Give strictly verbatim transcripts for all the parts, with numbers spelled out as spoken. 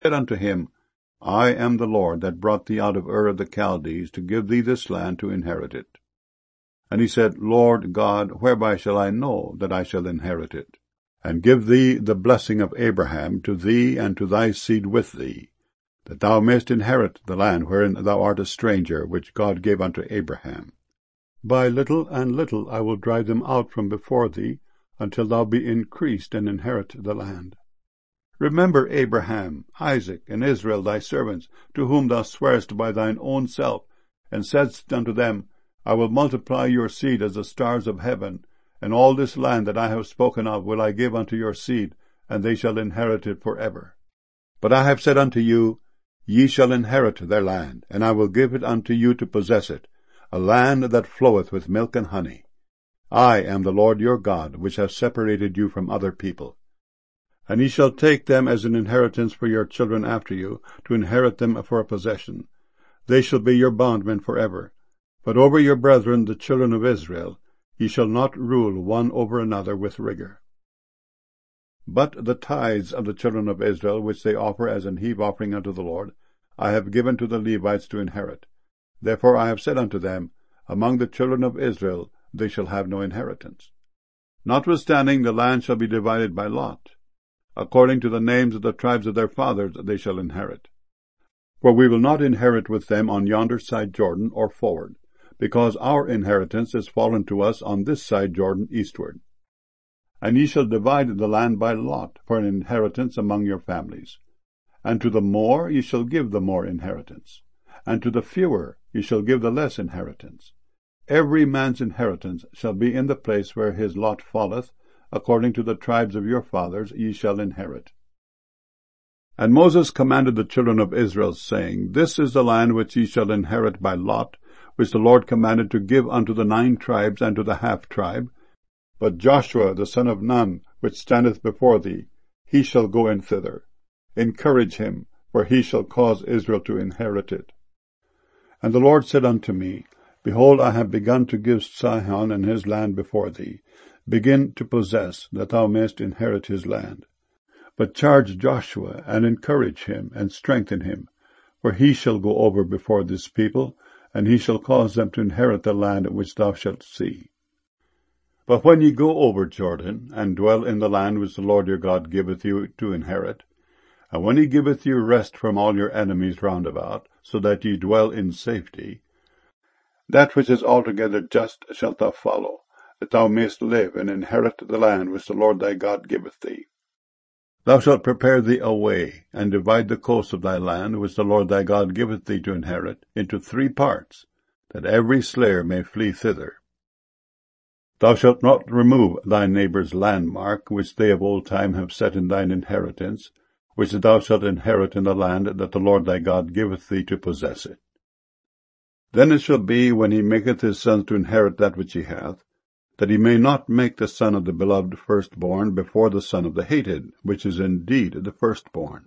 said unto him, I am the Lord that brought thee out of Ur of the Chaldees to give thee this land to inherit it. And he said, Lord God, whereby shall I know that I shall inherit it? And give thee the blessing of Abraham to thee and to thy seed with thee, that thou mayest inherit the land wherein thou art a stranger, which God gave unto Abraham. By little and little I will drive them out from before thee, until thou be increased and inherit the land. Remember Abraham, Isaac, and Israel thy servants, to whom thou swarest by thine own self, and saidst unto them, I will multiply your seed as the stars of heaven, and all this land that I have spoken of will I give unto your seed, and they shall inherit it for ever. But I have said unto you, Ye shall inherit their land, and I will give it unto you to possess it, a land that floweth with milk and honey. I am the Lord your God, which have separated you from other people. And ye shall take them as an inheritance for your children after you, to inherit them for a possession. They shall be your bondmen for ever. But over your brethren, the children of Israel, ye shall not rule one over another with rigor. But the tithes of the children of Israel, which they offer as an heave offering unto the Lord, I have given to the Levites to inherit. Therefore I have said unto them, Among the children of Israel they shall have no inheritance. Notwithstanding, the land shall be divided by lot. According to the names of the tribes of their fathers they shall inherit. For we will not inherit with them on yonder side Jordan, or forward, because our inheritance is fallen to us on this side Jordan eastward. And ye shall divide the land by lot for an inheritance among your families. And to the more ye shall give the more inheritance, and to the fewer ye shall give the less inheritance. Every man's inheritance shall be in the place where his lot falleth, according to the tribes of your fathers ye shall inherit. And Moses commanded the children of Israel, saying, This is the land which ye shall inherit by lot, which the Lord commanded to give unto the nine tribes and to the half tribe. But Joshua the son of Nun, which standeth before thee, he shall go in thither. Encourage him, for he shall cause Israel to inherit it. And the Lord said unto me, Behold, I have begun to give Sihon and his land before thee. Begin to possess, that thou mayest inherit his land. But charge Joshua, and encourage him, and strengthen him, for he shall go over before this people, and he shall cause them to inherit the land which thou shalt see. But when ye go over Jordan, and dwell in the land which the Lord your God giveth you to inherit, and when he giveth you rest from all your enemies round about, so that ye dwell in safety, that which is altogether just shalt thou follow, that thou mayest live and inherit the land which the Lord thy God giveth thee. Thou shalt prepare thee a way, and divide the coast of thy land, which the Lord thy God giveth thee to inherit, into three parts, that every slayer may flee thither. Thou shalt not remove thy neighbour's landmark, which they of old time have set in thine inheritance, which thou shalt inherit in the land that the Lord thy God giveth thee to possess it. Then it shall be, when he maketh his sons to inherit that which he hath, that he may not make the son of the beloved firstborn before the son of the hated, which is indeed the firstborn.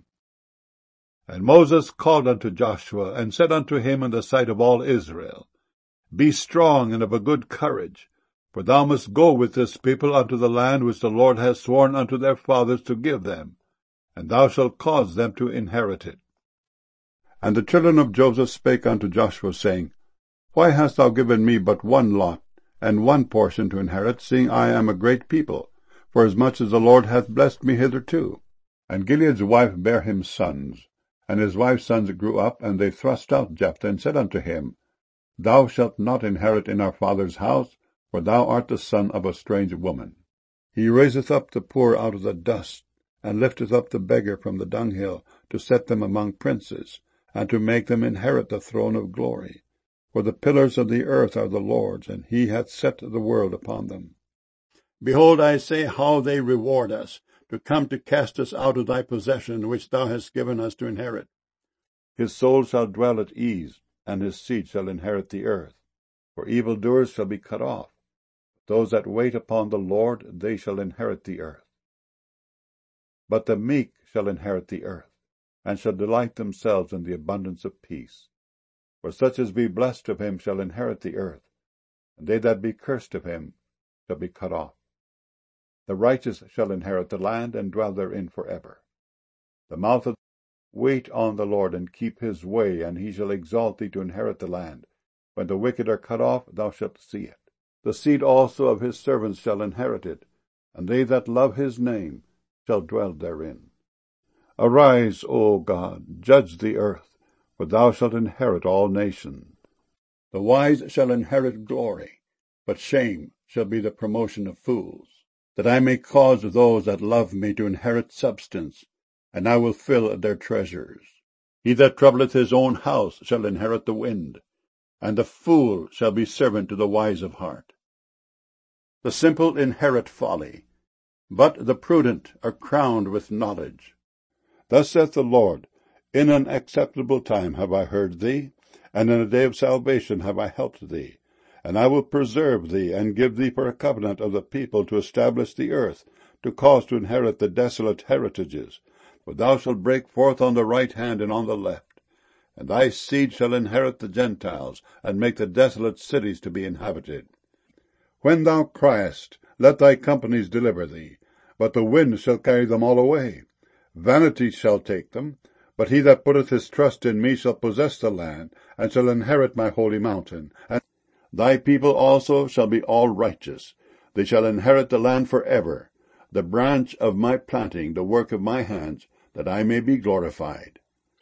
And Moses called unto Joshua, and said unto him in the sight of all Israel, Be strong and of a good courage, for thou must go with this people unto the land which the Lord hath sworn unto their fathers to give them, and thou shalt cause them to inherit it. And the children of Joseph spake unto Joshua, saying, Why hast thou given me but one lot, and one portion to inherit, seeing I am a great people, forasmuch as the Lord hath blessed me hitherto? And Gilead's wife bare him sons, and his wife's sons grew up, and they thrust out Jephthah, and said unto him, Thou shalt not inherit in our father's house, for thou art the son of a strange woman. He raiseth up the poor out of the dust, and lifteth up the beggar from the dunghill, to set them among princes, and to make them inherit the throne of glory. For the pillars of the earth are the Lord's, and he hath set the world upon them. Behold, I say how they reward us, to come to cast us out of thy possession, which thou hast given us to inherit. His soul shall dwell at ease, and his seed shall inherit the earth. For evildoers shall be cut off. Those that wait upon the Lord, they shall inherit the earth. But the meek shall inherit the earth, and shall delight themselves in the abundance of peace. For such as be blessed of him shall inherit the earth, and they that be cursed of him shall be cut off. The righteous shall inherit the land, and dwell therein for ever. The mouth of Wait on the Lord, and keep his way, and he shall exalt thee to inherit the land. When the wicked are cut off, thou shalt see it. The seed also of his servants shall inherit it, and they that love his name shall dwell therein. Arise, O God, judge the earth, for thou shalt inherit all nations. The wise shall inherit glory, but shame shall be the promotion of fools. That I may cause those that love me to inherit substance, and I will fill their treasures. He that troubleth his own house shall inherit the wind, and the fool shall be servant to the wise of heart. The simple inherit folly, but the prudent are crowned with knowledge. Thus saith the Lord, In an acceptable time have I heard thee, and in a day of salvation have I helped thee. And I will preserve thee, and give thee for a covenant of the people to establish the earth, to cause to inherit the desolate heritages. For thou shalt break forth on the right hand and on the left. And thy seed shall inherit the Gentiles, and make the desolate cities to be inhabited. When thou criest, let thy companies deliver thee, but the wind shall carry them all away. Vanity shall take them, but he that putteth his trust in me shall possess the land, and shall inherit my holy mountain. And thy people also shall be all righteous. They shall inherit the land for ever, the branch of my planting, the work of my hands, that I may be glorified.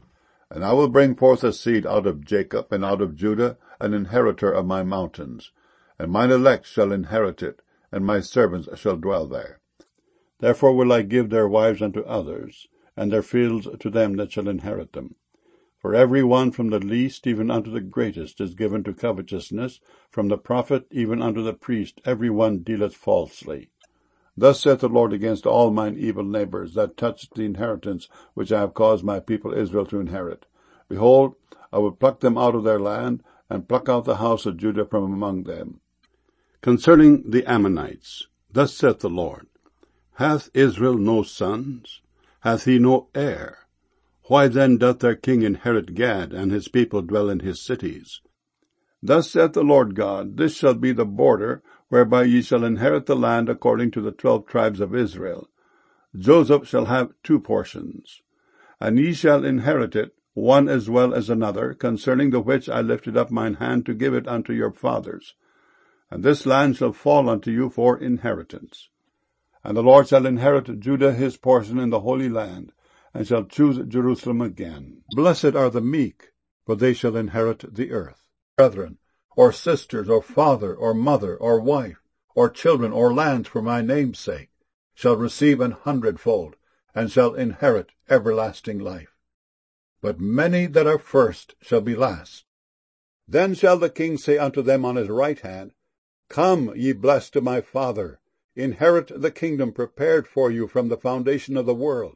And I will bring forth a seed out of Jacob, and out of Judah, an inheritor of my mountains. And mine elect shall inherit it, and my servants shall dwell there. Therefore will I give their wives unto others, and their fields to them that shall inherit them. For every one from the least even unto the greatest is given to covetousness, from the prophet even unto the priest every one dealeth falsely. Thus saith the Lord against all mine evil neighbours, that touch the inheritance which I have caused my people Israel to inherit. Behold, I will pluck them out of their land, and pluck out the house of Judah from among them. Concerning the Ammonites, thus saith the Lord, Hath Israel no sons? Hath he no heir? Why then doth their king inherit Gad, and his people dwell in his cities? Thus saith the Lord God, This shall be the border, whereby ye shall inherit the land according to the twelve tribes of Israel. Joseph shall have two portions, and ye shall inherit it, one as well as another, concerning the which I lifted up mine hand to give it unto your fathers. And this land shall fall unto you for inheritance. And the Lord shall inherit Judah his portion in the Holy Land, and shall choose Jerusalem again. Blessed are the meek, for they shall inherit the earth. Brethren, or sisters, or father, or mother, or wife, or children, or lands for my name's sake, shall receive an hundredfold, and shall inherit everlasting life. But many that are first shall be last. Then shall the king say unto them on his right hand, Come, ye blessed of my Father, inherit the kingdom prepared for you from the foundation of the world.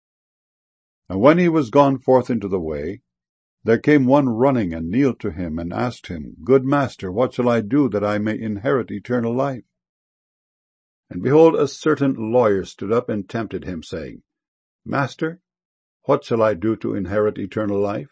And when he was gone forth into the way, there came one running, and kneeled to him, and asked him, Good master, what shall I do that I may inherit eternal life? And behold, a certain lawyer stood up and tempted him, saying, Master, what shall I do to inherit eternal life?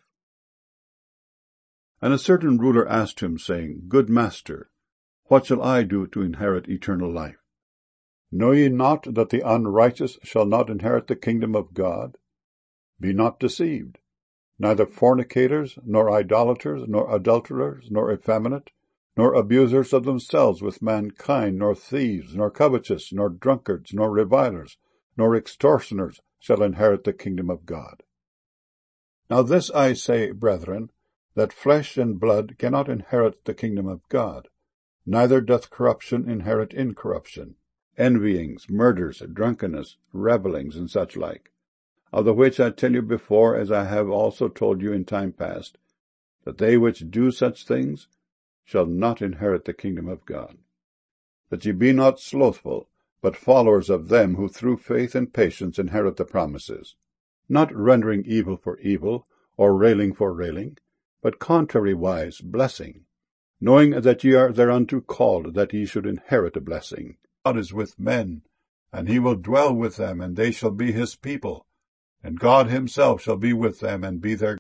And a certain ruler asked him, saying, Good master, what shall I do to inherit eternal life? Know ye not that the unrighteous shall not inherit the kingdom of God? Be not deceived. Neither fornicators, nor idolaters, nor adulterers, nor effeminate, nor abusers of themselves with mankind, nor thieves, nor covetous, nor drunkards, nor revilers, nor extortioners shall inherit the kingdom of God. Now this I say, brethren, that flesh and blood cannot inherit the kingdom of God, neither doth corruption inherit incorruption. Envyings, murders, drunkenness, revellings, and such like, of the which I tell you before, as I have also told you in time past, that they which do such things shall not inherit the kingdom of God. That ye be not slothful, but followers of them who through faith and patience inherit the promises, not rendering evil for evil, or railing for railing, but contrariwise blessing, knowing that ye are thereunto called, that ye should inherit a blessing. God is with men, and he will dwell with them, and they shall be his people, and God himself shall be with them and be their